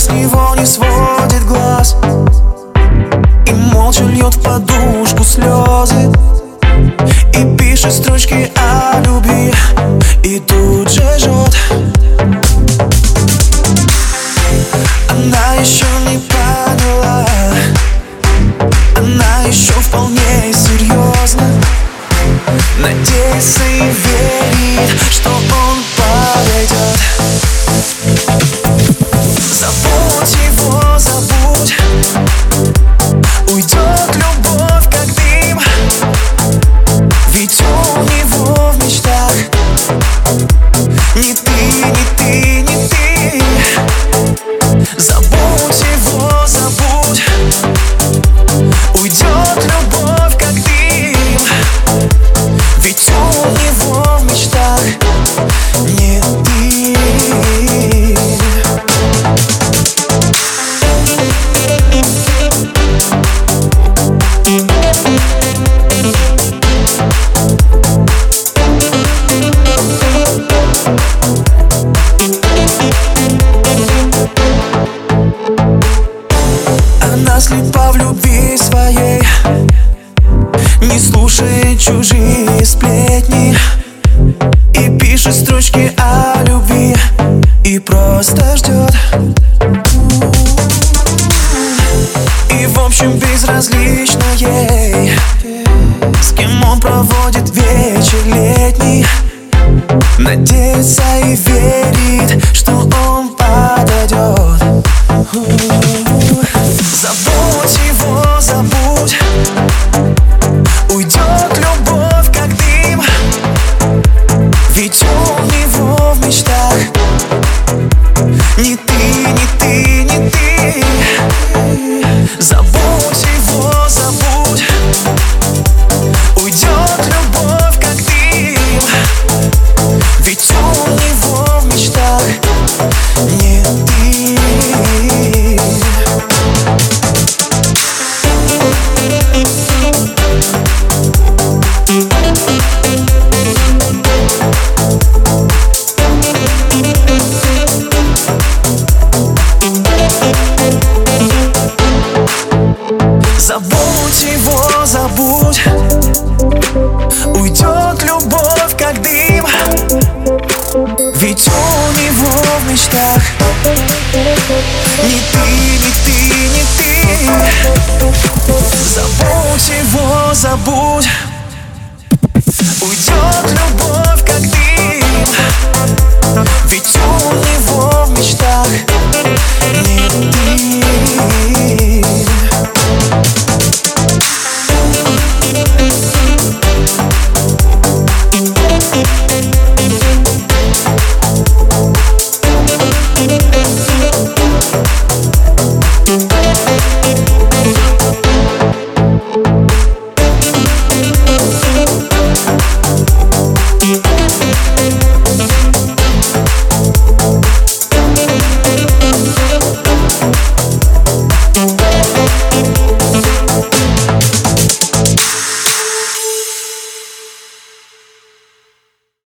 с него не сводит глаз и молча льет в подушку слезы, и пишет строчки о любви, и тут же жжет. Она еще не поняла, она еще вполне серьезно надеется и верит, что он подойдет. Забудь его, забудь, уйдет любовь как дым, ведь у него в мечтах не ты, не ты, не ты. Забудь его, забудь, уйдет любовь как дым, ведь у него в мечтах не ты. Она слепа в любви своей, не слушает чужие сплетни, и пишет строчки о любви, и просто ждет. И в общем безразлично ей, с кем он проводит вечер летний, надеется и верит, что он подойдет. Забудь его, забудь, уйдет любовь как дым, ведь у него в мечтах не ты, не ты, не ты. Забудь его, забудь, уйдет любовь как дым, ведь у него в мечтах не ты. Забудь его, забудь, уйдет любовь как дым, ведь у него в мечтах не ты, не ты, не ты. Забудь его, забудь,